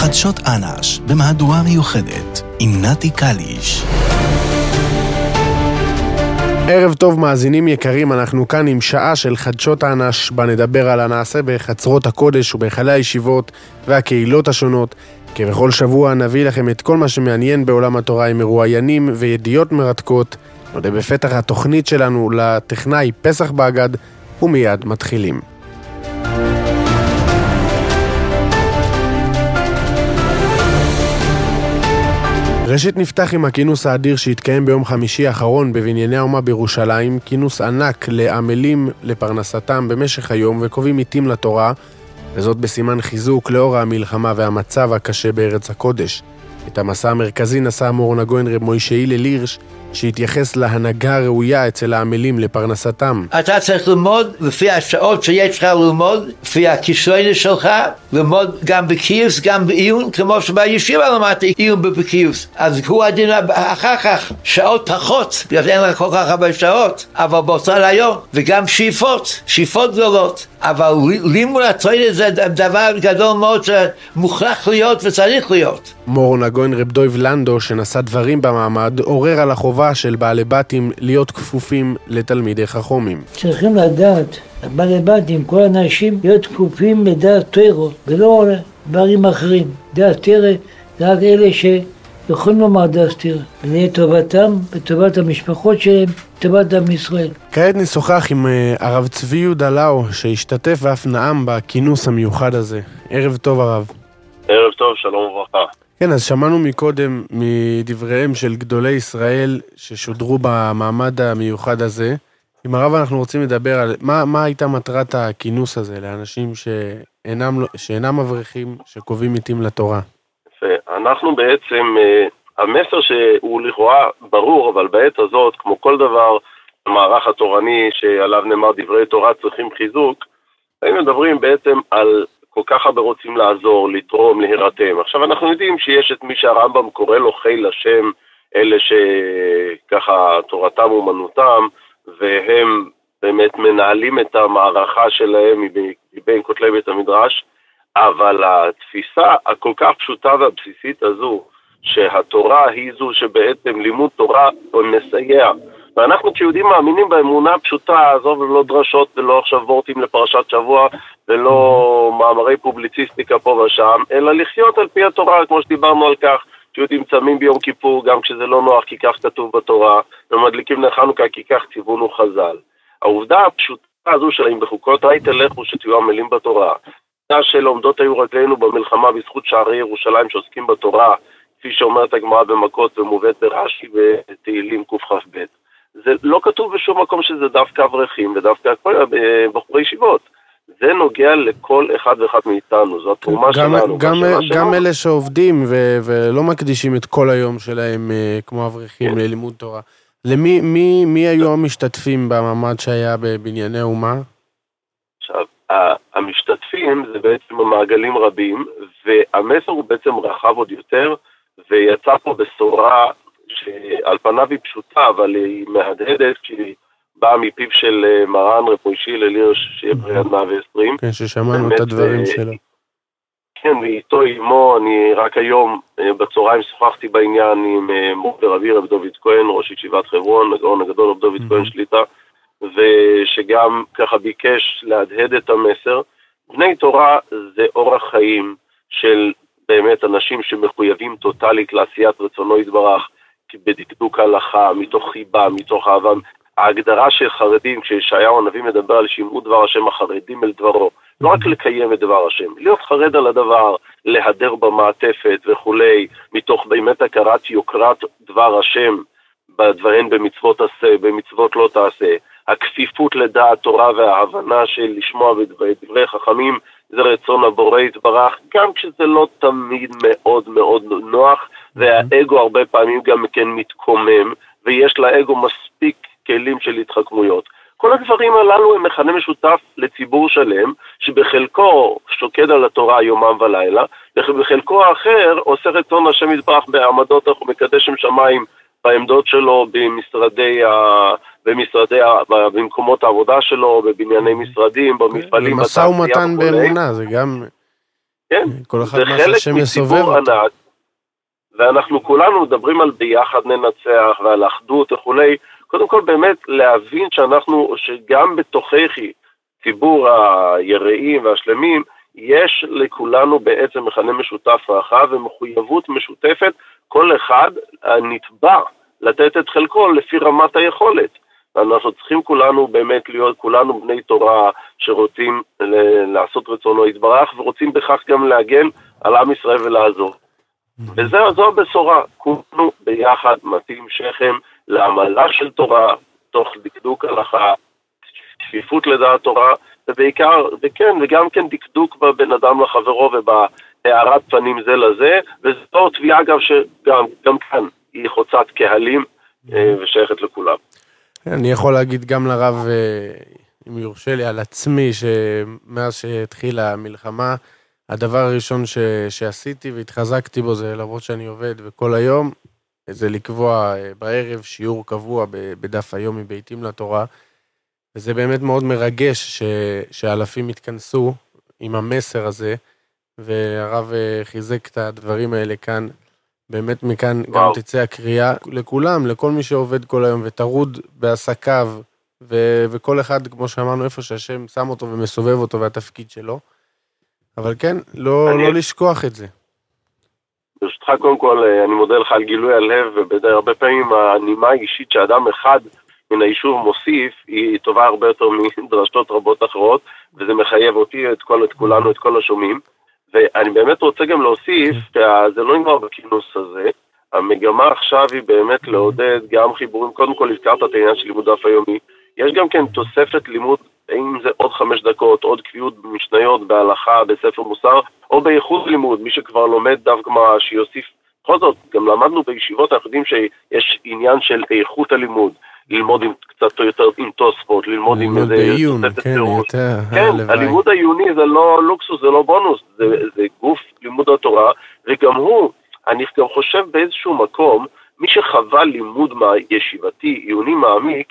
חדשות אנש במהדורה מיוחדת עם נתי קליש. ערב טוב מאזינים יקרים, אנחנו כאן עם שעה של חדשות אנש בה נדבר על הנעשה בחצרות הקודש ובהיכלי הישיבות והקהילות השונות. כבכל שבוע נביא לכם את כל מה שמעניין בעולם התורה עם מרואיינים וידיעות מרתקות. נודה בפתח התוכנית שלנו לטכנאי פסח באגד ומיד מתחילים. ראשית נפתח עם הכינוס האדיר שהתקיים ביום חמישי האחרון בבנייני האומה בירושלים, כינוס ענק לעמלים לפרנסתם במשך היום וקובעים עיתים לתורה, וזאת בסימן חיזוק לאור המלחמה והמצב הקשה בארץ הקודש. את המסע המרכזי נשא מורן הגויין רב מוישה הלל הירש, שהתייחס להנהגה הראויה אצל העמלים לפרנסתם. אתה צריך ללמוד לפי השעות שיש לך ללמוד, לפי הכישרון שלך, ללמוד גם בקיוס, גם בעיון, כמו שבישיבה למדתי עיון בקיוס. אז הוא הדין אחר כך, שעות פחות, בגלל אין לך כל כך הרבה שעות, אבל באותו היום, וגם שאיפות גדולות. אבל לימוד התורה זה דבר גדול מאוד שמוכרח להיות וצריך להיות. מורן הגויין רב דויב לנדו, שנשא דברים במעמד, עורר על החובה של בעלי בתים להיות כפופים לתלמידי חכמים. צריכים לדעת, בעלי בתים, כל האנשים, להיות כפופים לדעת תורה, ולא דברים אחרים. דעת תורה, זה רק אלה שיכולים לומר דעת תורה. ונהיה טובתם, וטובת המשפחות שלהם, טובת עם ישראל. כעת נשוחח עם הרב צבי יהודה לאו, שהשתתף ואף נאם בכינוס המיוחד הזה. ערב טוב הרב. ערב טוב, שלום וברכה. כן, אז שמענו מקודם מדבריהם של גדולי ישראל ששודרו במעמד המיוחד הזה. עם הרב אנחנו רוצים לדבר על מה הייתה מטרת הכינוס הזה לאנשים שאינם אברכים שקובעים עיתים לתורה. אנחנו בעצם, המסר שהוא לכאורה ברור, אבל בעת הזאת, כמו כל דבר, המערך התורני שעליו נאמר דברי תורה צריכים חיזוק, היינו מדברים בעצם על כל כך הרבה רוצים לעזור, לתרום, להירתם. עכשיו אנחנו יודעים שיש את מי שהרמב"ם קורא לו חיל השם, אלה שככה תורתם אומנותם, והם באמת מנהלים את המערכה שלהם מבין כותלי בית המדרש, אבל התפיסה הכל כך פשוטה והבסיסית הזו, שהתורה היא זו שבעצם לימוד תורה מסייע, ואנחנו כשיהודים מאמינים באמונה הפשוטה הזו, ולא דרשות ולא עכשיו וורטים לפרשת שבוע, ולא מאמרי פובליציסטיקה פה ושם, אלא לחיות על פי התורה, כמו שדיברנו על כך, שיהודים צמים ביום כיפור, גם כשזה לא נוח, כי כך כתוב בתורה, ומדליקים לחנוכה, כי כך ציוונו חז"ל. העובדה הפשוטה הזו שלהם בחוקות, היי תלכו שתהיו עמלים בתורה, שלומדות היו רגלינו במלחמה בזכות שערי ירושלים שעוסקים בתורה, כפי שאומרת הגמרא במכות ומובאת ברש"י ותהילים קכ"ב. זה לא כתוב בשום מקום שזה דווקא אברכים ודווקא בחורי ישיבות. זה נוגע לכל אחד ואחד מאיתנו, זו התרומה שלנו. גם אלה שעובדים ולא מקדישים את כל היום שלהם כמו אברכים ללימוד תורה. מי היו המשתתפים במעמד שהיה בבנייני האומה? עכשיו, המשתתפים זה בעצם המעגלים רבים, והמסר הוא בעצם רחב עוד יותר, ויצא פה בשורה שעל פניו היא פשוטה, אבל היא מהדהדת, כי באה מפיו של מרן רב מוישה הלל הירש, שיהיה בריאה 120. כן, ששמענו את הדברים שלו. כן, ואיתו עמו, אני רק היום בצהריים שוחחתי בעניין עם מורי רבי רב דוד כהן, ראש ישיבת חברון, הגאון הגדול רב דוד כהן שליטה, ושגם ככה ביקש להדהד את המסר. בני תורה זה אורח חיים של באמת אנשים שמחויבים טוטלית לעשיית רצונו יתברך, בדקדוק הלכה, מתוך חיבה, מתוך אהבה. ההגדרה של חרדים, כשישעיהו הנביא מדבר על שמעו דבר השם החרדים אל דברו, לא רק לקיים את דבר השם, להיות חרד על הדבר, להדר במעטפת וכולי, מתוך באמת הכרת יוקרת דבר השם, בדברים במצוות עשה, במצוות לא תעשה, הכפיפות לדעת תורה וההבנה של לשמוע בדברי חכמים, זה רצון הבורא יתברך, גם כשזה לא תמיד מאוד מאוד נוח, והאגו הרבה פעמים גם כן מתקומם, ויש לאגו מספיק כלים של התחכמויות. כל הדברים הללו הם מכנה משותף לציבור שלם, שבחלקו שוקד על התורה יומם ולילה, ובחלקו האחר עושה רצון השם יתברך בעמדות ומקדש שם שמיים בעמדות שלו, במקומות העבודה שלו, בבנייני משרדים, במפעלים, משא ומתן באמונה, זה גם כן, כל אחד זה חלק מציבור ענק, ואנחנו כולנו מדברים על ביחד ננצח ועל אחדות וכולי. קודם כל באמת להבין שגם בתוככי ציבור היראים והשלמים, יש לכולנו בעצם מכנה משותף רחב ומחויבות משותפת, כל אחד נתבע לתת את חלקו לפי רמת היכולת. אנחנו צריכים כולנו באמת להיות כולנו בני תורה שרוצים לעשות רצונו יתברך, ורוצים בכך גם להגן על עם ישראל ולעזור. וזו הבשורה, כולנו ביחד מתאים שכם לעמלה של תורה, תוך דקדוק הלכה, שפיפות לדעת תורה, ובעיקר, וגם כן דקדוק בבן אדם לחברו ובהארת פנים זה לזה, וזו תביעה אגב שגם כאן היא חוצת קהלים ושייכת לכולם. אני יכול להגיד גם לרב, אם יורשה לי, על עצמי, שמאז שהתחילה המלחמה, הדבר הראשון שעשיתי והתחזקתי בו זה, למרות שאני עובד וכל היום, זה לקבוע בערב שיעור קבוע בדף היומי בעיתים לתורה, וזה באמת מאוד מרגש שאלפים התכנסו עם המסר הזה, והרב חיזק את הדברים האלה כאן, באמת מכאן גם תצא הקריאה לכולם, לכל מי שעובד כל היום ותרוד בעסקיו, וכל אחד, כמו שאמרנו, איפה שהשם שם אותו ומסובב אותו והתפקיד שלו, אבל כן, לא לשכוח את זה. ברשותך, קודם כל, אני מודה לך על גילוי הלב, והרבה פעמים הנימה האישית שאדם אחד מן היישוב מוסיף, היא טובה הרבה יותר מדרשות רבות אחרות, וזה מחייב אותי, את כולנו, את כל השומעים. ואני באמת רוצה גם להוסיף, זה לא נגמר בכינוס הזה, המגמה עכשיו היא באמת לעודד גם חיבורים, קודם כל הזכרת את העניין של לימוד דף היומי, יש גם כן תוספת לימוד, אם זה עוד 5 דקות, עוד קביעות במשניות, בהלכה, בספר מוסר, או באיכות לימוד, מי שכבר לומד דף גמרא, שיוסיף, בכל זאת, גם למדנו בישיבות האחדים שיש עניין של איכות הלימוד, ללמוד עם קצת יותר עם תוספות, ללמוד עם איזה... בעיון, כן, יותר... כן, הלימוד העיוני זה לא לוקסוס, זה לא בונוס, זה גוף לימוד התורה, וגם הוא, אני גם חושב באיזשהו מקום, מי שחווה לימוד ישיבתי, עיוני מעמיק,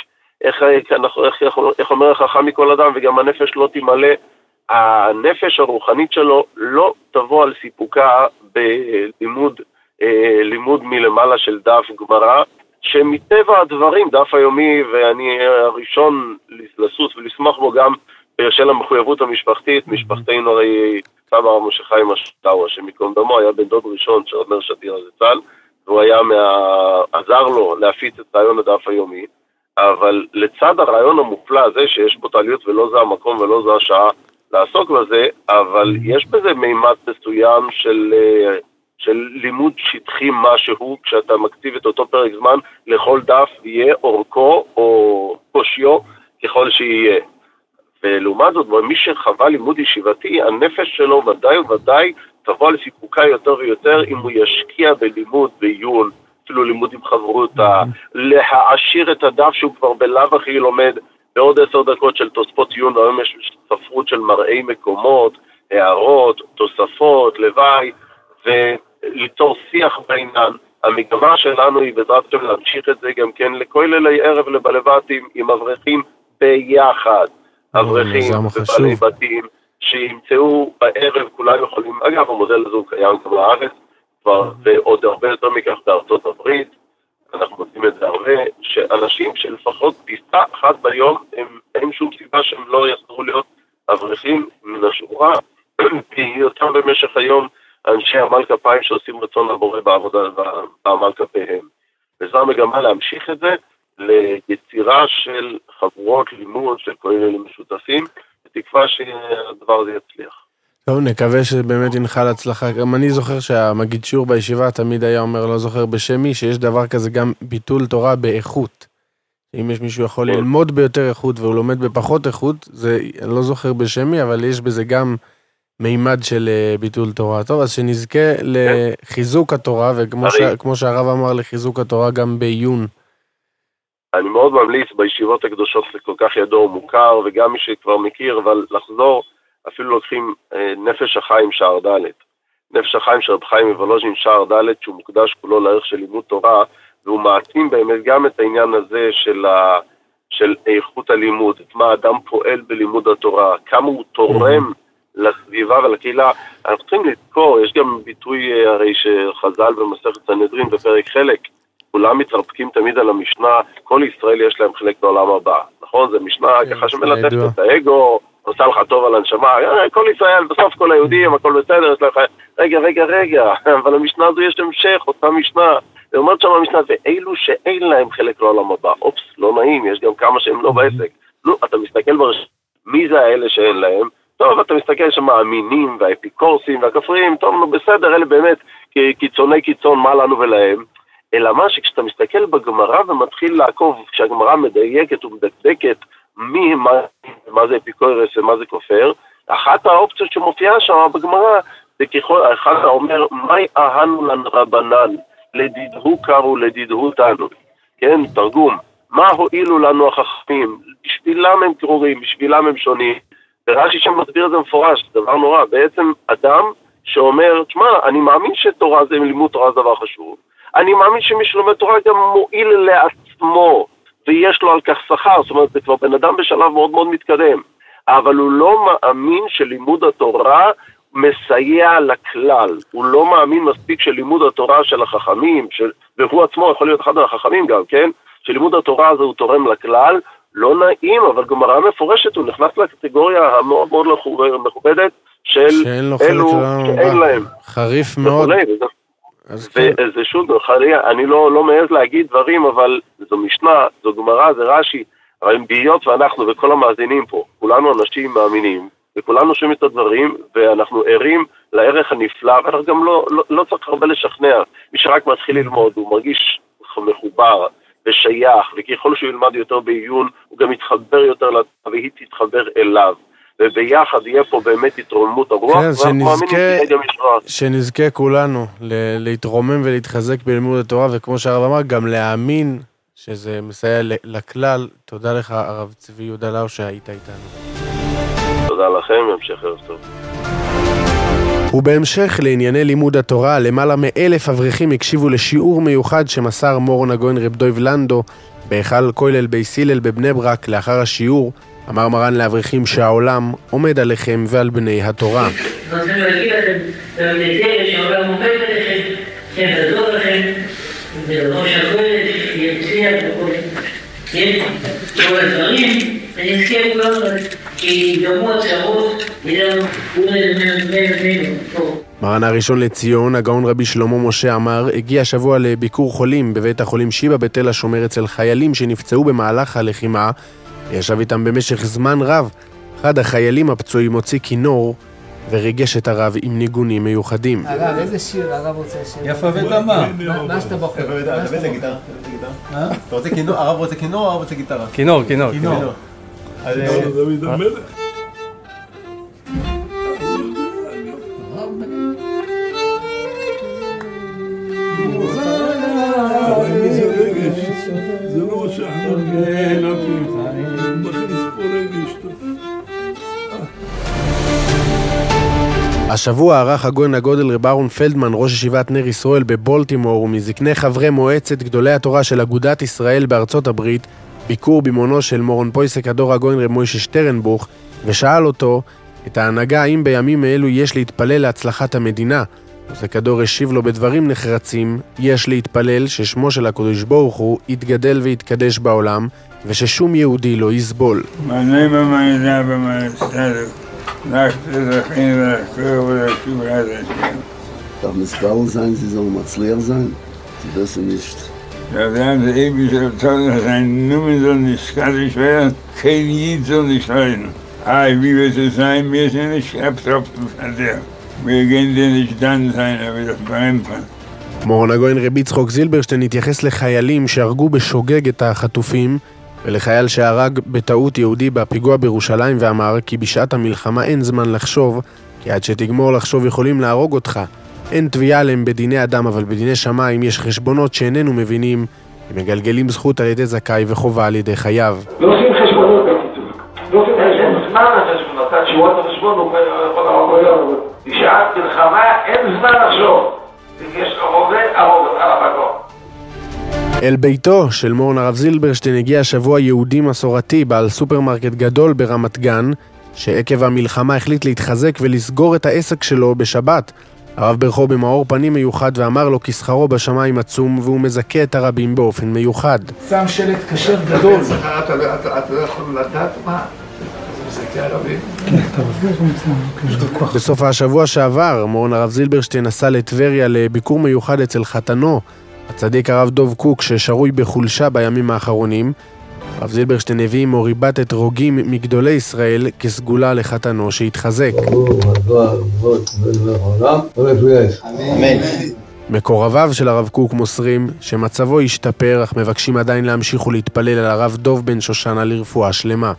איך אומר החכם מכל אדם, וגם הנפש לא תמלא, הנפש הרוחנית שלו לא תבוא על סיפוקה בלימוד מלמעלה של דף גמרא, שמטבע הדברים, דף היומי, ואני הראשון לסוס ולשמח בו גם בשל המחויבות המשפחתית, משפחתנו הרי סבא רב משה חיים השטאו, שמקום דמו היה בן דוד ראשון שאומר שתיר הזצ"ל, והוא היה עזר לו להפיץ את רעיון הדף היומי, אבל לצד הרעיון המופלא הזה שיש בו תעליות ולא זה המקום ולא זה השעה לעסוק בזה, אבל יש בזה מימד מסוים של לימוד שטחי משהו, כשאתה מקציב את אותו פרק זמן, לכל דף יהיה אורכו או קושיו ככל שיהיה. ולעומת זאת, מי שחווה לימוד ישיבתי, הנפש שלו ודאי וודאי תבוא לסיפוקה יותר ויותר, אם הוא ישקיע בלימוד, בעיון, אפילו לימוד עם חברותה, להעשיר את הדף שהוא כבר בלאו הכי לומד, בעוד 10 דקות של תוספות עיון, היום יש ספרות של מראי מקומות, הערות, תוספות, לוואי, וליצור שיח בעניין. המגמה שלנו היא בעזרת השם להמשיך את זה גם כן לכוללי ערב לבלבתים עם אברכים ביחד. אברכים ובעלי בתים שימצאו בערב, כולם יכולים, אגב המודל הזה הוא קיים גם בארץ, ועוד הרבה יותר מכך בארצות הברית, אנחנו מוצאים את זה הרבה, שאנשים שלפחות טיסה אחת ביום, אין שום סיבה שהם לא יחזרו להיות אברכים מן השורה, בהיותם במשך היום אנשי עמל כפיים שעושים רצון לבורא בעבודה בעמל כפיהם. וזו המגמה להמשיך את זה ליצירה של חבורות לימוד של כוללים משותפים, בתקווה שהדבר הזה יצליח. טוב, נקווה שבאמת ינחל הצלחה. גם אני זוכר שהמגיד שיעור בישיבה תמיד היה אומר, לא זוכר בשם מי, שיש דבר כזה גם ביטול תורה באיכות. אם יש מישהו יכול ללמוד ביותר איכות והוא לומד בפחות איכות, זה, אני לא זוכר בשם מי, אבל יש בזה גם מימד של ביטול תורה. טוב, אז שנזכה לחיזוק התורה, וכמו שהרב אמר, לחיזוק התורה גם בעיון. אני מאוד ממליץ בישיבות הקדושות, זה כל כך ידוע ומוכר, וגם מי שכבר מכיר, אבל לחזור, אפילו לוקחים נפש החיים שער ד'. נפש החיים של רב חיים מוולוז'ין שער ד', שהוא מוקדש כולו לערך של לימוד תורה, והוא מעצים באמת גם את העניין הזה של איכות הלימוד, את מה האדם פועל בלימוד התורה, כמה הוא תורם לסביבה ולקהילה. אנחנו צריכים לזכור, יש גם ביטוי הרי שחז"ל במסכת סנהדרין בפרק חלק, כולם מתרפקים תמיד על המשנה, כל ישראל יש להם חלק בעולם הבא, נכון? זה משנה ככה שמלטפת את האגו, עושה לך טוב על הנשמה, כל ישראל, בסוף כל היהודים, הכל בסדר, יש לך, רגע, אבל המשנה הזו יש המשך, אותה משנה, זה אומרת שם המשנה, ואלו שאין להם חלק לעולם הבא, אופס, לא נעים, יש גם כמה שהם לא בעסק. נו, אתה מסתכל מי זה האלה שאין להם? טוב, אתה מסתכל שמאמינים והאפיקורסים והכפרים, טוב, נו בסדר, אלה באמת קיצוני קיצון, מה לנו ולהם? אלא מה שכשאתה מסתכל בגמרא ומתחיל לעקוב, כשהגמרא מדייקת ומדקדקת מה זה אפיקורס ומה זה כופר, אחת האופציות שמופיעה שם בגמרא, זה ככל, אחד אומר, מהי אהנו לנו רבנן, לדידהו קרו, לדידהו תנו. כן, תרגום. מה הועילו לנו החכמים? בשבילם הם קרורים, בשבילם הם שונים. ורש"י שם מסביר את זה מפורש, זה דבר נורא. בעצם אדם שאומר, תשמע, אני מאמין שתורה זה לימוד תורה זה דבר חשוב. אני מאמין שמי שלומד תורה גם מועיל לעצמו, ויש לו על כך שכר, זאת אומרת, זה כבר בן אדם בשלב מאוד מאוד מתקדם. אבל הוא לא מאמין שלימוד התורה מסייע לכלל. הוא לא מאמין מספיק שלימוד התורה של החכמים, והוא עצמו יכול להיות אחד מהחכמים גם, כן? שלימוד התורה הזה הוא תורם לכלל, לא נעים, אבל גמרא מפורשת, הוא נכנס לקטגוריה המאוד מאוד מכובדת של אלו שאין להם. חריף מאוד. וזה שוב, אני לא מעז להגיד דברים, אבל זו משנה, זו גמרא, זה רש"י, אבל בהיות ואנחנו וכל המאזינים פה, כולנו אנשים מאמינים, וכולנו שומעים את הדברים, ואנחנו ערים לערך הנפלא, ואנחנו גם לא צריך הרבה לשכנע. מי שרק מתחיל ללמוד, הוא מרגיש מחובר ושייך, וככל שהוא ילמד יותר בעיון, הוא גם יתחבר יותר לתורה, והיא תתחבר אליו. וביחד יהיה פה באמת התרוממות הרוח, שנזכה כולנו להתרומם ולהתחזק בלימוד התורה, וכמו שהרב אמר, גם להאמין שזה מסייע לכלל. תודה לך הרב צבי יהודה לאו שהיית איתנו. תודה לכם, המשך ערב טוב. ובהמשך לענייני לימוד התורה, למעלה מ1,000 אברכים הקשיבו לשיעור מיוחד שמסר מורן הגאון רב דוב לנדו בהיכל כולל בייס הלל בבני ברק. לאחר השיעור אמר מרן לאברכים שהעולם עומד עליכם ועל בני התורה. אני רוצה להגיד לכם, שהעולם עומד עליכם, שיעזור לכם, ולראש הכולל, שיצליח וכל כל הדברים, ונזכה כולנו, כי גרמו הצהרות, ידענו, מרן הראשון לציון, הגאון רבי שלמה משה אמר, הגיע השבוע לביקור חולים בבית החולים שיבא בתל השומר אצל חיילים שנפצעו במהלך הלחימה, וישב איתם במשך זמן רב. אחד החיילים הפצועים הוציא כינור וריגש את הרב עם ניגונים מיוחדים. הרב, איזה שיר הרב רוצה שיר? יפה ודמה. מה שאתה בוחר? איזה גיטרה? אתה רוצה כינור? הרב רוצה כינור או הרב רוצה גיטרה? כינור. כינור דוד המלך. זה לא מה שאנחנו מכניס פה רגש. השבוע ערך הגאון הגודל רב אהרון פלדמן, ראש ישיבת נר ישראל בבולטימור, ומזקני חברי מועצת גדולי התורה של אגודת ישראל בארצות הברית, ביקור במעונו של מורן פויסק הדור הגאון רב מוישה שטרנבוך, ושאל אותו את ההנהגה האם בימים האלו יש להתפלל להצלחת המדינה. פוסק הדור השיב לו בדברים נחרצים, יש להתפלל ששמו של הקדוש ברוך הוא יתגדל ויתקדש בעולם, וששום יהודי לא יסבול. Darf missbauen sein, sie sollen matzliach sein? Sie wissen nicht. Da werden sie ewig erzeugen, dass ein Numen soll nicht skadisch werden, kein Jid soll nicht leiden. Wie wird es sein, wir sind nicht abtropfen von der. Wir gehen dir nicht dann sein, aber das beeinfern. מורן הגאון רבי יצחק זילברשטיין התייחס לחיילים שהרגו בשוגג את החטופים, ולחייל שהרג בטעות יהודי בפיגוע בירושלים, ואמר כי בשעת המלחמה אין זמן לחשוב, כי עד שתגמור לחשוב יכולים להרוג אותך. אין תביעה להם בדיני אדם, אבל בדיני שמיים יש חשבונות שאיננו מבינים, הם מגלגלים זכות על ידי זכאי וחובה על ידי חייו. לא עושים חשבונות, לא עושים זמן לחשבונות, עד שהוא עוד החשבון הוא יכול בשעת מלחמה אין זמן לחשוב, יש עובד על המקום. אל ביתו של מורן הרב זילברשטיין הגיע השבוע יהודי מסורתי בעל סופרמרקט גדול ברמת גן, שעקב המלחמה החליט להתחזק ולסגור את העסק שלו בשבת. הרב ברכו במאור פנים מיוחד ואמר לו כי שכרו בשמיים עצום, והוא מזכה את הרבים באופן מיוחד. שם שלט כשר גדול. אתה לא יכול לדעת מה? זה מזכה הרבים? בסוף השבוע שעבר, מורן הרב זילברשטיין נסע לטבריה לביקור מיוחד אצל חתנו, הצדיק הרב דוב קוק, ששרוי בחולשה בימים האחרונים. הרב זילברשטיין הביא עמו ריבת אתרוגים מגדולי ישראל כסגולה לחתנו שהתחזק. מקורביו של הרב קוק מוסרים שמצבו השתפר, אך מבקשים עדיין להמשיך ולהתפלל על הרב דוב בן שושנה לרפואה שלמה.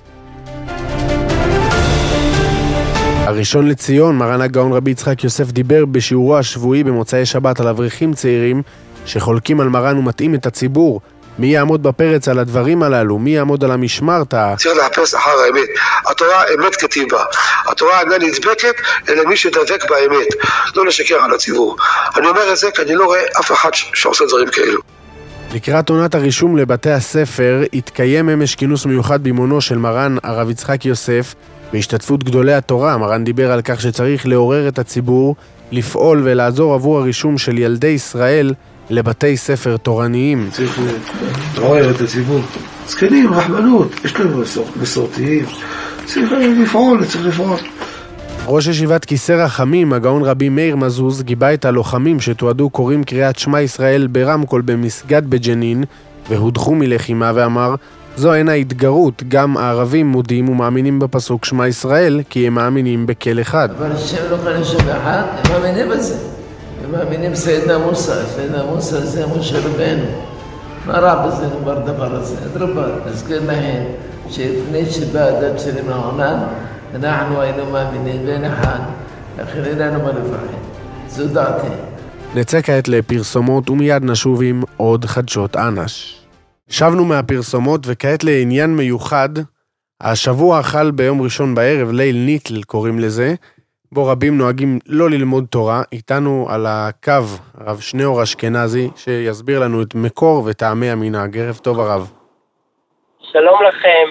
הראשון לציון, מרן הגאון רבי יצחק יוסף, דיבר בשיעורו השבועי במוצאי שבת על אברכים צעירים שחולקים על מרן ומתאים את הציבור. מי יעמוד בפרץ על הדברים הללו? מי יעמוד על המשמרתה? צריך לחפש אחר האמת. התורה אמת כתיבה. התורה אינה נדבקת אלא מי שדבק באמת, לא לשקר על הציבור. אני אומר את זה כי אני לא רואה אף אחד שעושה דברים כאלו. לקראת עונת הרישום לבתי הספר התקיים אמש כינוס מיוחד בימונו של מרן הרב יצחק יוסף בהשתתפות גדולי התורה. מרן דיבר על כך שצריך לעורר את הציבור, לפעול ולעזור עבור הרישום של ילדי ישראל לבתי ספר תורניים. צריך לעורר את הציבור. זקנים, רחמנות, יש לנו מסורתיים. צריך לפעול. ראש ישיבת כיסא רחמים, הגאון רבי מאיר מזוז, גיבה את הלוחמים שתועדו קוראים קריאת שמע ישראל ברמקול במסגד בג'נין והודחו מלחימה, ואמר, זו אינה התגרות, גם הערבים מודים ומאמינים בפסוק שמע ישראל כי הם מאמינים בכל אחד. אבל השם לא כאן שם אחד, הם מאמינים בזה. הם מאמינים סיידנה מוסא זה משה רבנו. מה רע בזה דבר דבר הזה? אדרבה, נזכיר להם שלפני שבא הדת שלנו העולם, אנחנו היינו מאמינים ואין אחד, לכן אין לנו מה לפחד. זו דעתי. נצא כעת לפרסומות ומיד נשוב עם עוד חדשות אנש. שבנו מהפרסומות וכעת לעניין מיוחד. השבוע חל ביום ראשון בערב, ליל ניטל קוראים לזה, בו רבים נוהגים לא ללמוד תורה. איתנו על הקו הרב שניאור אשכנזי שיסביר לנו את מקור וטעמי המנהג. ערב טוב הרב. שלום לכם,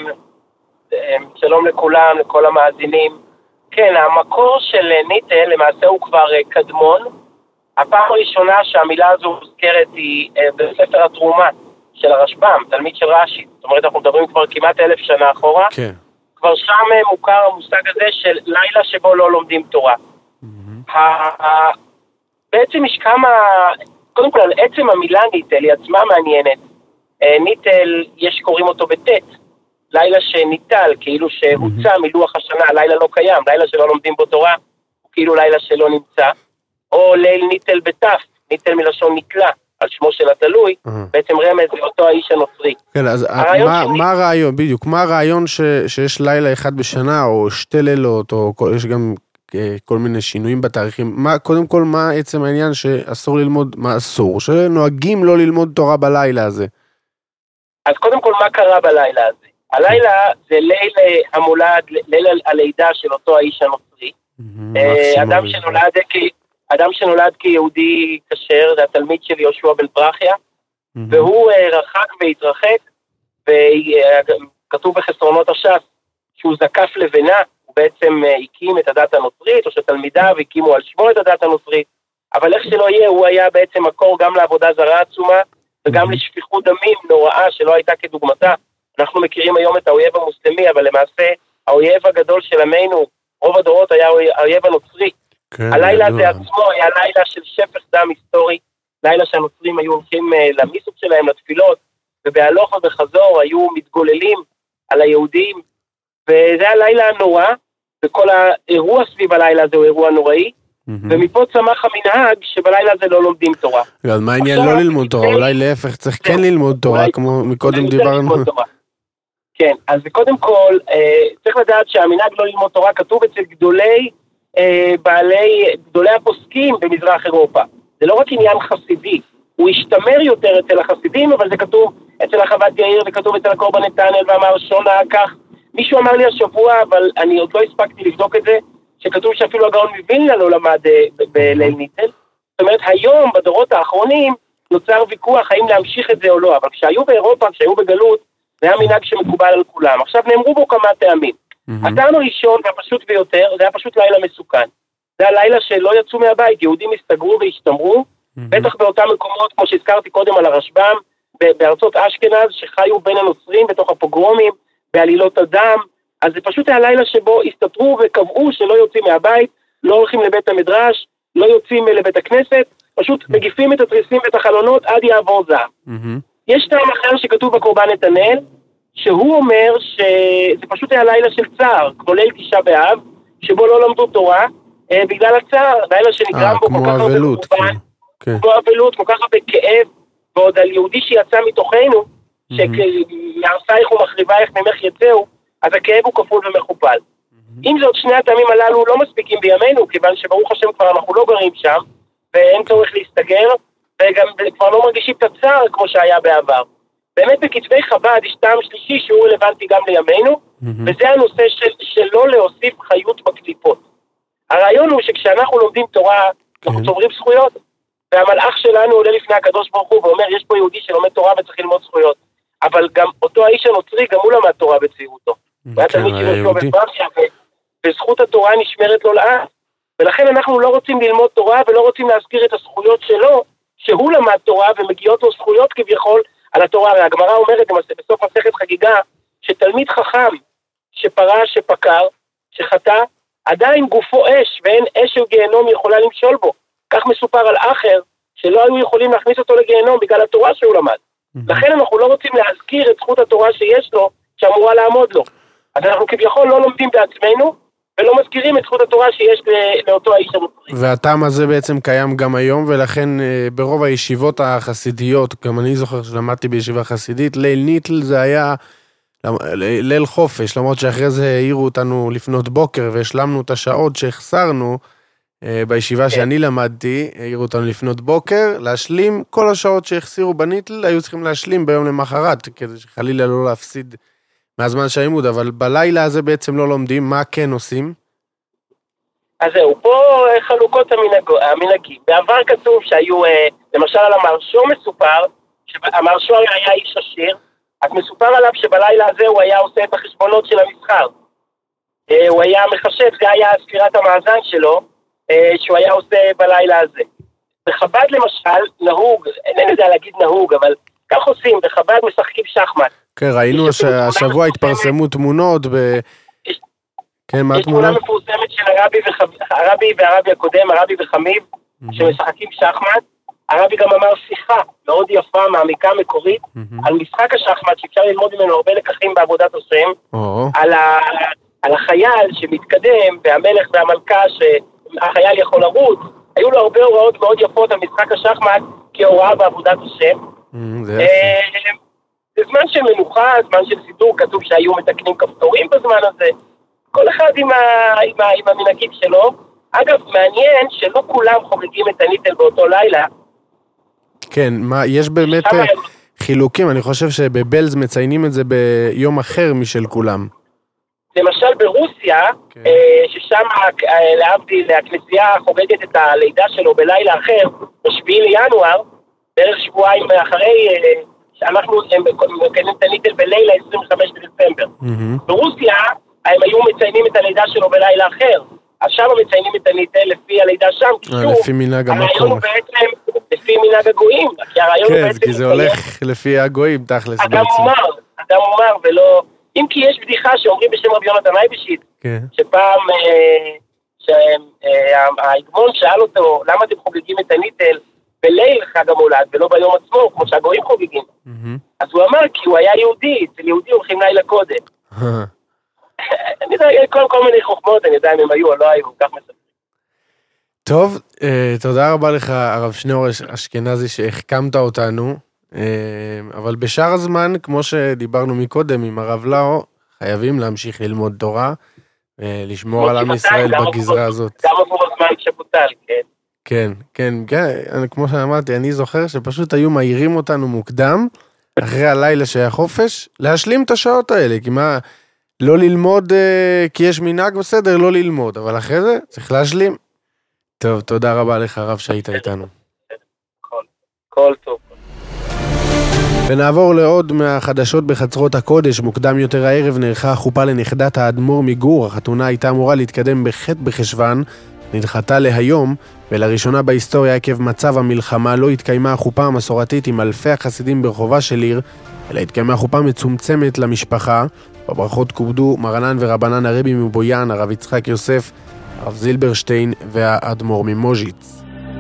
שלום לכולם, לכל המאזינים. כן, המקור של ניטל למעשה הוא כבר קדמון. הפעם הראשונה שהמילה הזו מוזכרת היא בספר התרומה של הרשב"ם, תלמיד של רש"י. זאת אומרת, אנחנו מדברים כבר כמעט 1000 שנה אחורה. כן. כבר שם מוכר המושג הזה של לילה שבו לא לומדים תורה. בעצם יש כמה, קודם כל על עצם המילה ניטל היא עצמה מעניינת. ניטל, יש קוראים אותו בטט, לילה שניטל, כאילו שהוצא מלוח השנה, לילה לא קיים, לילה שלא לומדים בו תורה, הוא כאילו לילה שלא נמצא. או ליל ניטל בתף, ניטל מלשון נקלה, על שמו של התלוי, בעצם רמז לאותו האיש הנוצרי. כן, אז מה הרעיון, בדיוק, מה הרעיון שיש לילה אחד בשנה, או שתי לילות, או יש גם כל מיני שינויים בתאריכים, קודם כל, מה עצם העניין שאסור ללמוד, מה אסור? שנוהגים לא ללמוד תורה בלילה הזה. אז קודם כל, מה קרה בלילה הזה? הלילה זה ליל המולד, ליל הלידה של אותו האיש הנוצרי. אדם שנולד כיהודי כשר, זה התלמיד של יהושע בן פרחיה, והוא רחק והתרחק, וכתוב בחסרונות הש"ס, שהוא זקף לבנה, הוא בעצם הקים את הדת הנוצרית, או שתלמידיו הקימו על שמו את הדת הנוצרית, אבל איך שלא יהיה, הוא היה בעצם מקור גם לעבודה זרה עצומה, וגם לשפיכות דמים נוראה שלא הייתה כדוגמתה. אנחנו מכירים היום את האויב המוסלמי, אבל למעשה האויב הגדול של עמנו, רוב הדורות היה האויב הנוצרי. כן, הלילה הזה עצמו היה לילה של שפך דם היסטורי, לילה שהנוצרים היו הולכים למיסות שלהם, לתפילות, ובהלוך ובחזור היו מתגוללים על היהודים, וזה הלילה הנורא, וכל האירוע סביב הלילה הזה הוא אירוע נוראי, ומפה צמח המנהג שבלילה הזה לא לומדים תורה. אז מה העניין לא ללמוד תורה? אולי להפך צריך כן ללמוד תורה, כמו מקודם דיברנו. כן, אז קודם כל, צריך לדעת שהמנהג לא ללמוד תורה כתוב אצל גדולי הפוסקים במזרח אירופה. זה לא רק עניין חסידי, הוא השתמר יותר אצל החסידים, אבל זה כתוב אצל החוות יאיר, וכתוב אצל הקורבן נתנאל, ואמר שונה כך. מישהו אמר לי השבוע, אבל אני עוד לא הספקתי לבדוק את זה, שכתוב שאפילו הגאון מווילנה לא למד בליל ניטל. זאת אומרת, היום, בדורות האחרונים, נוצר ויכוח האם להמשיך את זה או לא, אבל כשהיו באירופה, כשהיו בגלות, זה היה מנהג שמקובל על כולם. עכשיו נאמרו בו כמה טעמים. הטעם הראשון והפשוט ביותר, זה היה פשוט לילה מסוכן. זה הלילה שלא יצאו מהבית, יהודים הסתגרו והשתמרו, בטח באותם מקומות, כמו שהזכרתי קודם על הרשב"ם, בארצות אשכנז, שחיו בין הנוצרים בתוך הפוגרומים, בעלילות הדם, אז זה פשוט היה לילה שבו הסתתרו וקבעו שלא יוצאים מהבית, לא הולכים לבית המדרש, לא יוצאים לבית הכנסת, פשוט מגיפים את התריסים ואת החלונות עד יעבור זעם. יש טעם אחר שכתוב בקורבן נתנאל, שהוא אומר שזה פשוט היה לילה של צער, כמו ליל תשעה באב, שבו לא למדו תורה, בגלל הצער, לילה שנגרם בו כל כך הרבה קורבן, כמו אבלות, כל כך הרבה כאב, ועוד על יהודי שיצא מתוכנו, שמהרסייך ומחריבייך ממך יצאו, אז הכאב הוא כפול ומכופל. אם זאת שני הטעמים הללו לא מספיקים בימינו, כיוון שברוך השם כבר אנחנו לא גרים שם, ואין צורך להסתגר, וגם כבר לא מרגישים את הצער כמו שהיה בעבר. באמת בכתבי חב"ד יש טעם שלישי שהוא רלוונטי גם לימינו, וזה הנושא של לא להוסיף חיות בקליפות. הרעיון הוא שכשאנחנו לומדים תורה, אנחנו צוברים זכויות, והמלאך שלנו עולה לפני הקדוש ברוך הוא ואומר, יש פה יהודי שלומד תורה וצריך ללמוד זכויות. אבל גם אותו האיש הנוצרי, גם הוא למד תורה בצעירותו. וזכות התורה נשמרת לו לעד. ולכן אנחנו לא רוצים ללמוד תורה ולא רוצים להזכיר את הזכויות שלו, שהוא למד תורה ומגיעות לו זכויות כביכול על התורה. והגמרא אומרת בסוף מסכת חגיגה, שתלמיד חכם שפרש, שפקר, שחטא, עדיין גופו אש, ואין אש של גיהנום יכולה למשול בו. כך מסופר על אחר, שלא היו יכולים להכניס אותו לגיהנום בגלל התורה שהוא למד. לכן אנחנו לא רוצים להזכיר את זכות התורה שיש לו, שאמורה לעמוד לו. אז אנחנו כביכול לא לומדים בעצמנו, ולא מזכירים את זכות התורה שיש לאותו האיש הנוצרי. והטעם הזה בעצם קיים גם היום, ולכן ברוב הישיבות החסידיות, גם אני זוכר שלמדתי בישיבה חסידית, ליל ניטל זה היה ליל חופש, למרות שאחרי זה העירו אותנו לפנות בוקר, והשלמנו את השעות שהחסרנו, בישיבה שאני למדתי, העירו אותנו לפנות בוקר, להשלים כל השעות שהחסירו בניטל, היו צריכים להשלים ביום למחרת, כדי שחלילה לא להפסיד מהזמן שהלימוד, אבל בלילה הזה בעצם לא לומדים, מה כן עושים? אז זהו, פה חלוקות המנהגים. בעבר כתוב שהיו, למשל על המרשו מסופר, שהמרשו היה איש עשיר, אז מסופר עליו שבלילה הזה הוא היה עושה את החשבונות של המסחר. הוא היה מחשב, זה היה ספירת המאזן שלו, שהוא היה עושה בלילה הזה. בחב"ד למשל, נהוג, אינני יודע להגיד נהוג, אבל כך עושים, בחב"ד משחקים שחמט. כן, ראינו שהשבוע התפרסמו תמונות כן, מה התמונה? יש תמונה מפורסמת של הרבי והרבי הקודם, הרבי וחמיב, שמשחקים שחמט. הרבי גם אמר שיחה מאוד יפה, מעמיקה, מקורית, על משחק השחמט, שאפשר ללמוד ממנו הרבה לקחים בעבודת השם, על החייל שמתקדם, והמלך והמלכה שהחייל יכול לרוץ, היו לו הרבה הוראות מאוד יפות על משחק השחמט, כהוראה בעבודת השם. זה זמן של מנוחה, זמן של סידור, כתוב שהיו מתקנים כפתורים בזמן הזה, כל אחד עם המנהגים שלו. אגב, מעניין שלא כולם חוגגים את הניטל באותו לילה. כן, יש באמת חילוקים, אני חושב שבבלז מציינים את זה ביום אחר משל כולם. למשל ברוסיה, ששם להבדיל, הכנסייה חוגגת את הלידה שלו בלילה אחר, ב7 לינואר, בערך שבועיים אחרי שאנחנו מקיימים את הניטל בלילה 25 בדצמבר. ברוסיה הם היו מציינים את הלידה שלו בלילה אחר, אז שם מציינים את הניטל לפי הלידה שם, לפי מנהג המקום. הרעיון הוא בעצם לפי מנהג הגויים, כי הרעיון הוא בעצם... כן, כי זה הולך לפי הגויים, תכלס בעצם. אדם אומר, ולא... אם כי יש בדיחה שאומרים בשם רבי יונתן אייבשיץ, שפעם ההגמון שאל אותו, למה אתם חוגגים את הניטל בליל חג המולד, ולא ביום עצמו, כמו שהגויים חוגגים? אז הוא אמר, כי הוא היה יהודי, אצל יהודי הולכים לילה קודם. אני יודע, כל מיני חוכמות, אני יודע אם הם היו או לא היו, כך מספרים. טוב, תודה רבה לך, הרב שניאור אשכנזי, שהחכמת אותנו, אבל בשאר הזמן, כמו שדיברנו מקודם עם הרב לאו, חייבים להמשיך ללמוד תורה, לשמור על עם ישראל בגזרה הזאת. גם עבור הזמן שבוטל, כן. כן, כמו שאמרתי, אני זוכר שפשוט היו מהירים אותנו מוקדם, אחרי הלילה שהיה חופש, להשלים את השעות האלה, כי מה... לא ללמוד, כי יש מנהג בסדר, לא ללמוד, אבל אחרי זה צריך להשלים. טוב, תודה רבה לך, הרב, שהיית איתנו. כל טוב. ונעבור לעוד מהחדשות בחצרות הקודש. מוקדם יותר הערב נערכה חופה לנכדת האדמו"ר מגור. החתונה הייתה אמורה להתקדם בח' בחשוון, נדחתה להיום, ולראשונה בהיסטוריה עקב מצב המלחמה לא התקיימה החופה המסורתית עם אלפי החסידים ברחובה של עיר, אלא התקיימה חופה מצומצמת למשפחה. בברכות כובדו מרנן ורבנן הרבי מבויאן, הרב יצחק יוסף, הרב זילברשטיין והאדמו"ר ממוז'יץ.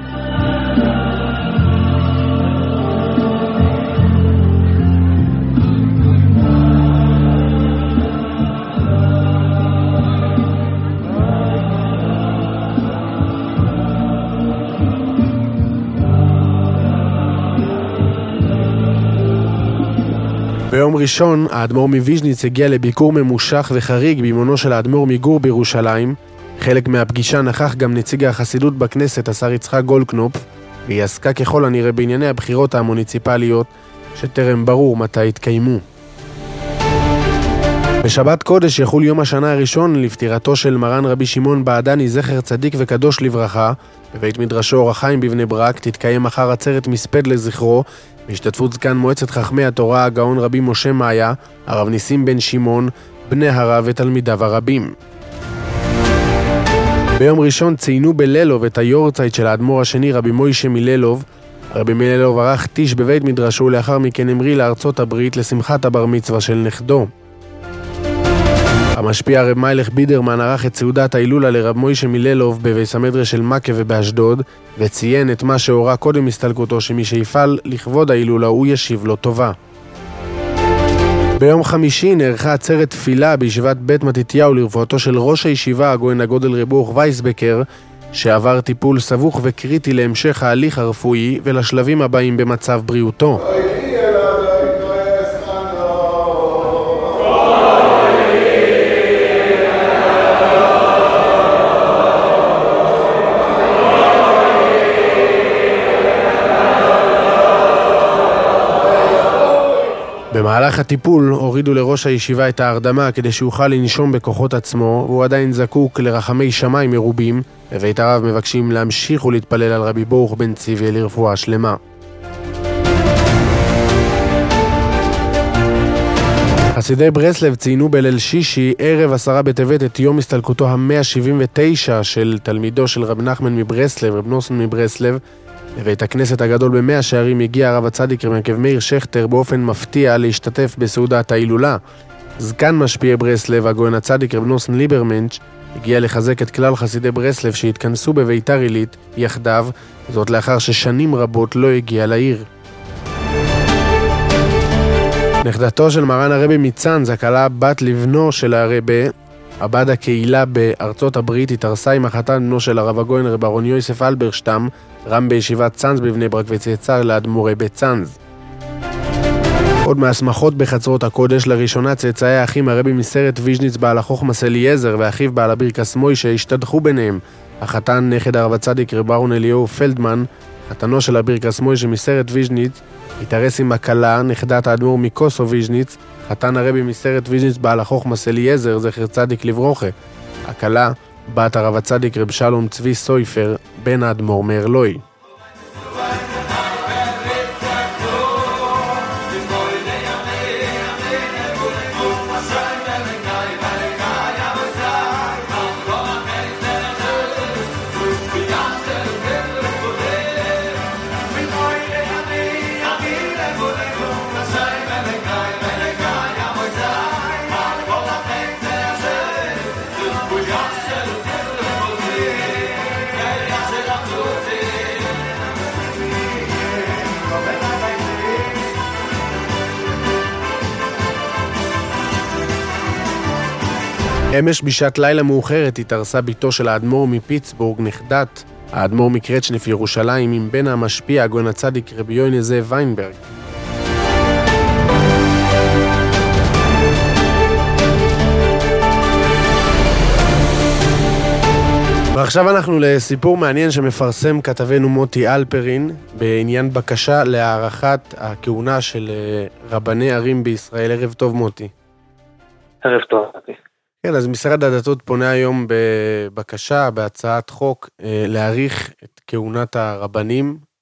ביום ראשון, האדמו"ר מוויז'ניץ הגיע לביקור ממושך וחריג בימונו של האדמו"ר מגור בירושלים. חלק מהפגישה נכח גם נציג החסידות בכנסת, השר יצחק גולדקנופ, והיא עסקה ככל הנראה בענייני הבחירות המוניציפליות, שטרם ברור מתי התקיימו. בשבת קודש יחול יום השנה הראשון לפטירתו של מרן רבי שמעון בעדני, זכר צדיק וקדוש לברכה. בבית מדרשו אור החיים בבני ברק תתקיים מחר עצרת מספד לזכרו, בהשתתפות זקן מועצת חכמי התורה הגאון רבי משה מאיה, הרב ניסים בן שמעון, בני הרב ותלמידיו הרבים. ביום ראשון ציינו בלילוב את היורצייט של האדמו"ר השני רבי מוישה מלילוב. רבי מלילוב ערך טיש בבית מדרשו ולאחר מכן המריא לארצות הברית לשמחת הבר מצווה של נכדו. המשפיע הרב מיילך בידרמן ערך את סעודת ההילולה לרב מוישה מלילוב בבית המדרש של מקה ובאשדוד, וציין את מה שהורה קודם הסתלקותו, שמי שיפעל לכבוד ההילולה הוא ישיב לו טובה. ביום חמישי נערכה עצרת תפילה בישיבת בית מתתיהו לרפואתו של ראש הישיבה הגאון הגודל רב ברוך וייסבקר, שעבר טיפול סבוך וקריטי להמשך ההליך הרפואי ולשלבים הבאים במצב בריאותו. במהלך הטיפול הורידו לראש הישיבה את ההרדמה כדי שיוכל לנשום בכוחות עצמו, והוא עדיין זקוק לרחמי שמיים מרובים, בבית הרב מבקשים להמשיך ולהתפלל על רבי ברוך בן ציווי לרפואה שלמה. חסידי ברסלב ציינו בליל שישי ערב 10 בטבת את יום הסתלקותו ה-179 של תלמידו של רב נחמן מברסלב, רב נוסן מברסלב. לבית הכנסת הגדול במאה שערים הגיע הרב הצדיק רב יעקב מאיר שכטר באופן מפתיע להשתתף בסעודת ההילולה. זקן משפיעי ברסלב, הגאון הצדיק רב נוסן ליברמנץ', הגיע לחזק את כלל חסידי ברסלב שהתכנסו בביתר עילית יחדיו, זאת לאחר ששנים רבות לא הגיע לעיר. נכדתו של מרן הרבי מצאנז, הכלה בת לבנו של הרבי, עבד הקהילה בארצות הברית, התארסה עם החתן בנו של הרב הגאון רב אהרון יוסף אלברשטם, רם בישיבת צאנז בבני ברק וצאצא לאדמו"רי בית צאנז. עוד מהסמכות בחצרות הקודש, לראשונה צאצאי האחים הרבי מסרט ויז'ניץ בעל החוכמה אליעזר ואחיו בעל הבירקס מוישה השתדחו ביניהם. החתן נכד הרב הצדיק רב אהרון אליהו פלדמן, חתנו של הבירקס מוישה מסרט ויז'ניץ, התארס עם הכלה נכדת האדמו"ר מקוסו ויז'ניץ, חתן הרבי מסרט ויז'ניץ בעל החוכמה אליעזר זכר צדיק לברוכה. הכלה בת הרב הצדיק רב שלום צבי סויפר בן האדמו"ר מארלוי. אמש בשעת לילה מאוחרת התארסה ביתו של האדמו"ר מפיטסבורג, נכדת האדמו"ר מקרצ'ניף ירושלים, עם בן המשפיע הגאון הצדיק רבי יוני זאב ויינברג. ועכשיו אנחנו לסיפור מעניין שמפרסם כתבנו מוטי אלפרין בעניין בקשה להארכת הכהונה של רבני ערים בישראל. ערב טוב מוטי. ערב טוב. כן, אז משרד הדתות פונה היום בבקשה, בהצעת חוק, להאריך את כהונת הרבנים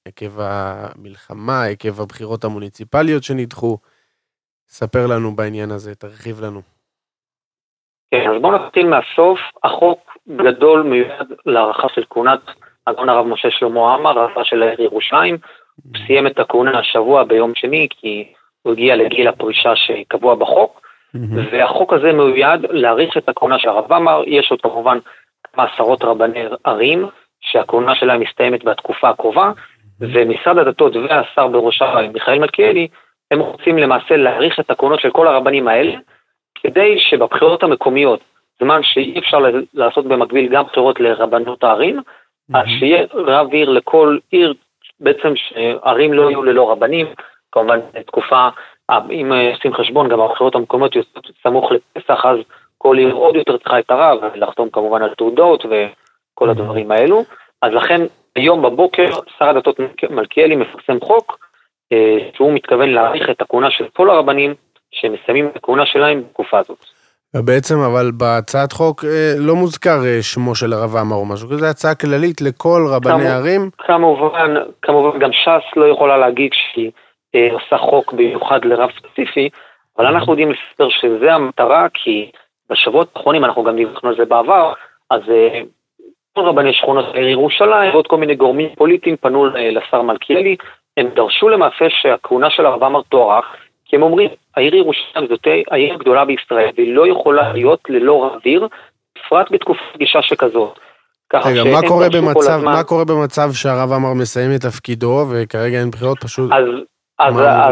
עקב המלחמה, עקב הבחירות המוניציפליות שנדחו. ספר לנו בעניין הזה, תרחיב לנו. כן, אז בואו נתחיל מהסוף. החוק גדול מיועד להארכה של כהונת הגאון הרב משה שלמה עמאר, הרב של העיר ירושלים. הוא סיים את הכהונה השבוע ביום שני, כי הוא הגיע לגיל הפרישה שקבוע בחוק, והחוק הזה מיועד להאריך את הכהונה של הרב עמאר. יש עוד כמובן כמה עשרות רבני ערים, שהכהונה שלהם מסתיימת בתקופה הקרובה, ומשרד הדתות והשר בראשה, מיכאל מלכיאלי, הם רוצים למעשה להאריך את הכהונות של כל הרבנים האלה, כדי שבבחירות המקומיות, זמן שאי אפשר לעשות במקביל גם בחירות לרבנות הערים, אז שיהיה רב עיר לכל עיר, בעצם שערים לא יהיו ללא רבנים, כמובן תקופה, אם עושים חשבון, גם הבחירות המקומיות יוצאות סמוך לפסח, אז כל עיר עוד יותר צריכה את הרב, ולחתום כמובן על תעודות וכל הדברים האלו. אז לכן, היום בבוקר, שר הדתות מלכיאלי מפרסם חוק, שהוא מתכוון להאריך את הכהונה של כל הרבנים, שמסיימים את הכהונה שלהם בתקופה הזאת. ובעצם, אבל בהצעת חוק לא מוזכר שמו של הרב עמאר או משהו, זו הצעה כללית לכל רבני הערים. כמובן גם ש"ס לא יכולה להגיד שהיא עושה חוק במיוחד לרב ספציפי, אבל אנחנו יודעים לספר שזה המטרה, כי בשבועות האחרונים אנחנו גם דיווחנו על זה בעבר, אז כל רבני שכונות העיר ירושלים ועוד כל מיני גורמים פוליטיים פנו לשר מלכיאלי, הם דרשו למעשה שהכהונה של הרב עמאר תוארך, כי הם אומרים, העיר ירושלים זאת העיר הגדולה בישראל, והיא לא יכולה להיות ללא רב עיר, בפרט בתקופה פגישה שכזאת. רגע, מה קורה במצב שהרב עמאר מסיים את תפקידו, וכרגע אין בחירות פשוט? אז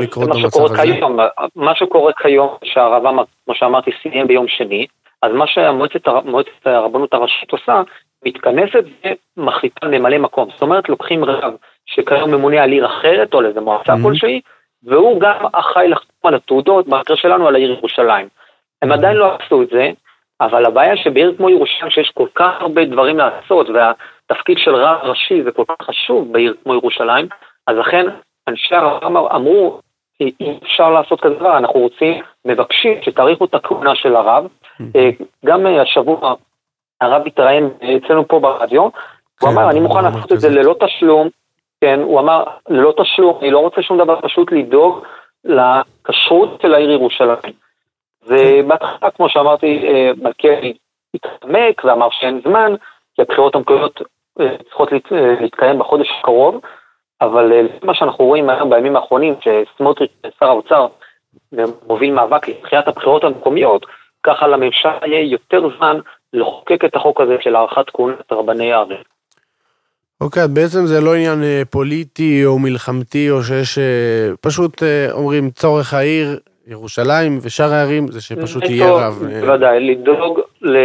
מה שקורה כיום, שהרב עמאר, כמו שאמרתי, סיים ביום שני, אז מה שמועצת הרבנות הראשית עושה, מתכנסת ומחליטה למלא מקום. זאת אומרת, לוקחים רב שכיום ממונה על עיר אחרת, או לאיזה מועצה כלשהי, והוא גם אחראי לחתום על התעודות, במקרה שלנו על העיר ירושלים. הם עדיין לא עשו את זה, אבל הבעיה שבעיר כמו ירושלים, שיש כל כך הרבה דברים לעשות, והתפקיד של רב ראשי זה כל כך חשוב בעיר כמו ירושלים, אז לכן אנשי הרב עמאר אמרו, אם אפשר לעשות כזה דבר, אנחנו רוצים, מבקשים שתאריכו את הכהונה של הרב. גם השבוע הרב התראיין אצלנו פה ברדיו, הוא אמר, אני מוכן לעשות את זה ללא תשלום, כן, הוא אמר, ללא תשלום, אני לא רוצה שום דבר, פשוט לדאוג לכשרות של העיר ירושלים. ובהתחלה, כמו שאמרתי, מלכיאלי התעמק ואמר שאין זמן, כי הבחירות המקומיות צריכות להתקיים בחודש הקרוב, אבל מה שאנחנו רואים היום בימים האחרונים, שסמוטריץ' שר האוצר מוביל מאבק לדחיית הבחירות המקומיות, ככה לממשלה יהיה יותר זמן לחוקק את החוק הזה של הארכת כהונת רבני הערים. אוקיי, בעצם זה לא עניין פוליטי או מלחמתי, או שיש פשוט אומרים צורך העיר ירושלים ושאר הערים, זה שפשוט יהיה רב. בוודאי, לדאוג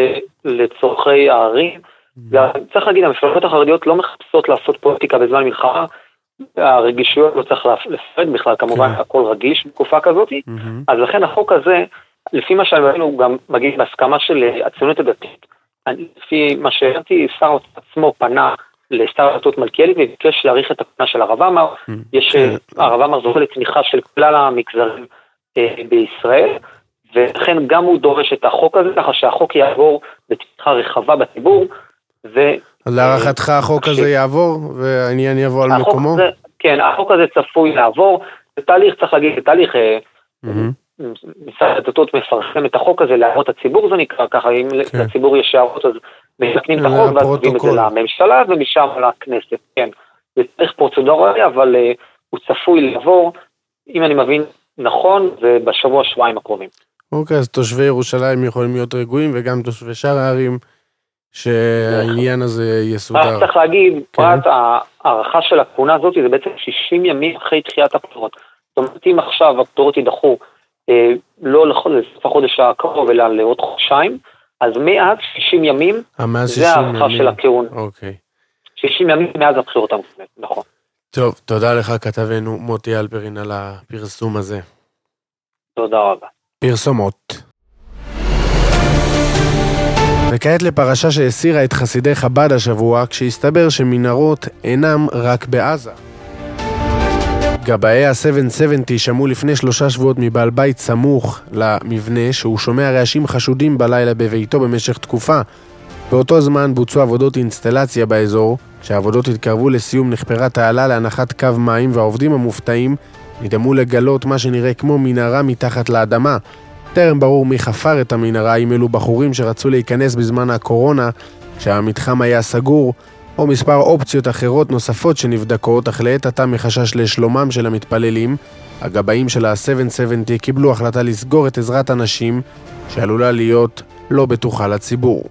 לצורכי הערים. צריך להגיד, המפלגות החרדיות לא מחפשות לעשות פוליטיקה בזמן מלחמה, הרגישויות לא צריך לפרד בכלל, כמובן הכל רגיש בתקופה כזאת, אז לכן החוק הזה, לפי מה שאני הוא גם מגיע בהסכמה של הציונות הדתית. לפי מה שהראיתי, שר עצמו פנה לשר הדתות מלכיאלי וביקש להאריך את הכהונה של הרב עמאר. הרב עמאר זוכה לתמיכה של כלל המגזרים בישראל, ולכן גם הוא דורש את החוק הזה, ככה שהחוק יעבור בתמיכה רחבה בציבור. להערכתך החוק הזה יעבור והעניין יבוא על מקומו? כן, החוק הזה צפוי לעבור. זה תהליך, צריך להגיד, זה תהליך, משרד הדתות מפרסם את החוק הזה להערות הציבור, זה נקרא ככה, אם לציבור יש הערות אז מתקנים את החוק ואז מביאים את זה לממשלה ומשם לכנסת, כן. זה צריך פרוצדורה, אבל הוא צפוי לעבור, אם אני מבין נכון, זה בשבוע שבועיים הקרובים. אוקיי, אז תושבי ירושלים יכולים להיות רגועים, וגם תושבי שאר הערים, שהעניין הזה יסודר. צריך להגיד, פרט הערכה של הכהונה הזאת, זה בעצם 60 ימים אחרי דחיית הבחירות. זאת אומרת, אם עכשיו הבחירות יידחו, לא לסוף החודש הקרוב, אלא לעוד חודשיים, אז מאז 60 ימים, זה הערכה של הכהונה. אוקיי. 60 ימים מאז הבחירות המקומיות, נכון. טוב, תודה לך כתבנו מוטי אלפרין על הפרסום הזה. תודה רבה. פרסומות. וכעת לפרשה שהסירה את חסידי חב"ד השבוע, כשהסתבר שמנהרות אינם רק בעזה. גבאי ה-770 שמעו לפני 3 שבועות מבעל בית סמוך למבנה שהוא שומע רעשים חשודים בלילה בביתו במשך תקופה. באותו זמן בוצעו עבודות אינסטלציה באזור, כשהעבודות התקרבו לסיום נחפרה תעלה להנחת קו מים, והעובדים המופתעים נדהמו לגלות מה שנראה כמו מנהרה מתחת לאדמה. טרם ברור מי חפר את המנהרה, אם אלו בחורים שרצו להיכנס בזמן הקורונה כשהמתחם היה סגור, או מספר אופציות אחרות נוספות שנבדקות, אך לעת עתה מחשש לשלומם של המתפללים, הגבאים של ה-770 קיבלו החלטה לסגור את עזרת אנשים שעלולה להיות לא בטוחה לציבור.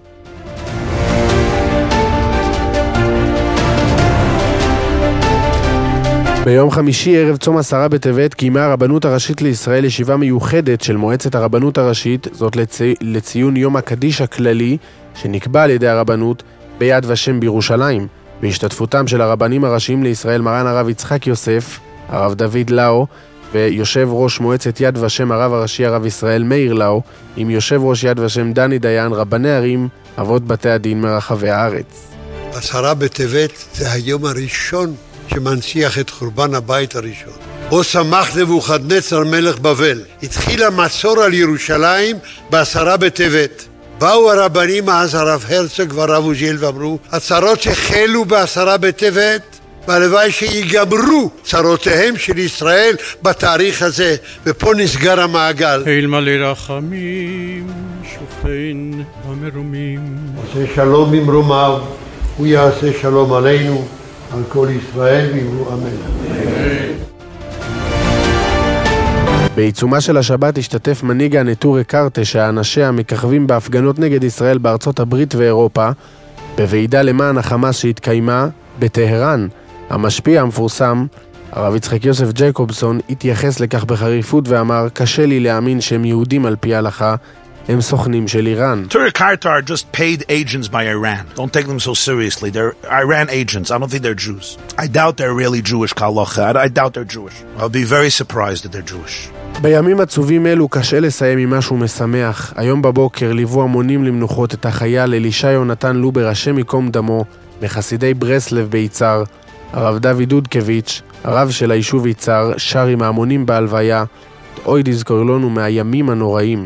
ביום חמישי ערב צום 10 בטבת קיימה הרבנות הראשית לישראל ישיבה מיוחדת של מועצת הרבנות הראשית, זאת לציון יום הקדיש הכללי שנקבע על ידי הרבנות ביד ושם בירושלים, בהשתתפותם של הרבנים הראשיים לישראל מרן הרב יצחק יוסף, הרב דוד לאו, ויושב ראש מועצת יד ושם הרב הראשי הרב ישראל מאיר לאו, עם יושב ראש יד ושם דני דיין, רבני ערים, אבות בתי הדין מרחבי הארץ. 10 בטבת זה היום הראשון שמנציח את חורבן הבית הראשון. בו שמח נבוכדנצר מלך בבל. התחיל המצור על ירושלים ב10 בטבת. באו הרבנים אז, הרב הרצוג והרב אוז'יאל, ואמרו, הצרות החלו ב10 בטבת, והלוואי שיגמרו צרותיהם של ישראל בתאריך הזה, ופה נסגר המעגל. אלמלא רחמים שופן המרומים. עושה שלום במרומיו, הוא יעשה שלום עלינו, על כל ישראל ואמרו אמן. בעיצומה של השבת השתתף מנהיג הנטורי קרטה שאנשיה מככבים בהפגנות נגד ישראל בארצות הברית ואירופה בוועידה למען החמאס שהתקיימה בטהרן. המשפיע המפורסם, הרב יצחק יוסף ג'קובסון, התייחס לכך בחריפות ואמר, קשה לי להאמין שהם יהודים על פי ההלכה, הם סוכנים של איראן. Turk Karta are just paid agents by Iran. Don't take them so seriously. They're Iran agents. I don't think they're Jews. I doubt they're really Jewish, Kalacha. I doubt they're Jewish. I'll be very surprised that they're Jewish. בימים עצובים אלו קשה לסיים עם משהו משמח. היום בבוקר ליוו המונים למנוחות את החייל אלישע יונתן לובר, השם ייקום דמו, מחסידי ברסלב ביצר. הרב דוד דודקביץ', הרב של היישוב יצר, שר עם ההמונים בהלוויה, אוי תזכור לנו מהימים הנוראים.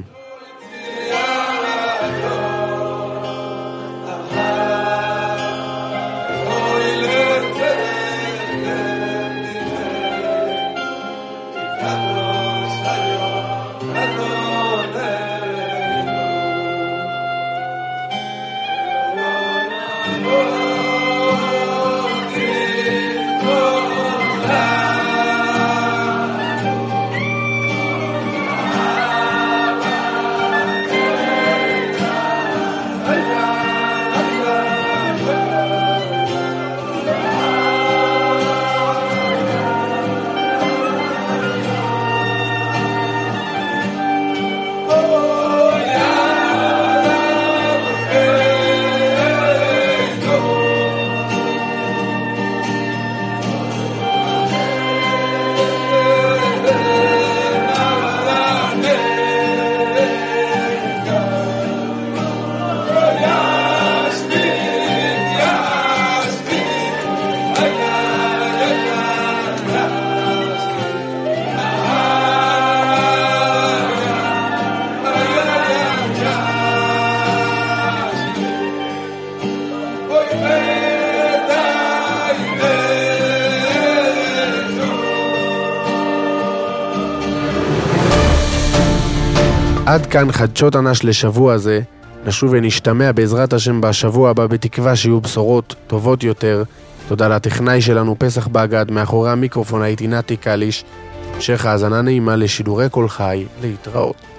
עד כאן חדשות אנש לשבוע זה. נשוב ונשתמע בעזרת השם בשבוע הבא בתקווה שיהיו בשורות טובות יותר. תודה לטכנאי שלנו פסח בגד, מאחורי המיקרופון הייתי נתי קליש. המשך האזנה נעימה לשידורי כל חי, להתראות.